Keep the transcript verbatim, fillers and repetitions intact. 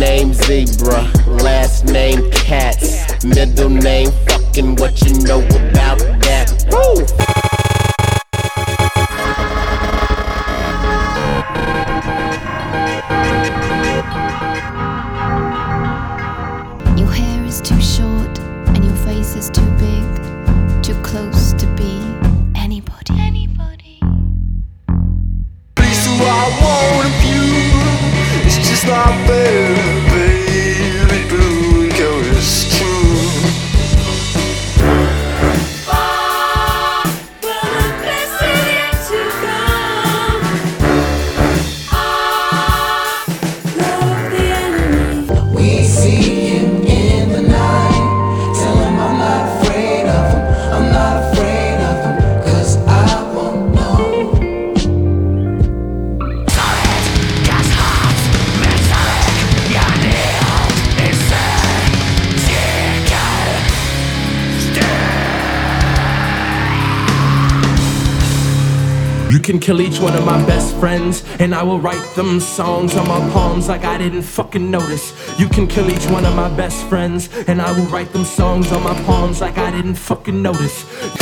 name Zebra, last name Cats, middle name fucking, what you know about that? Woo! Your hair is too short and your face is too big, too close to be anybody. Anybody. Place who I want of you, it's just not fair, baby. Blue and colors too. Far will the blessing yet to come. Ah, love the enemy. We see him in the night. Tell him I'm not afraid of him. I'm not afraid of him, 'cause I won't know. You can kill each one of my best friends, and I will write them songs on my palms like I didn't fucking notice. You can kill each one of my best friends, and I will write them songs on my palms like I didn't fucking notice.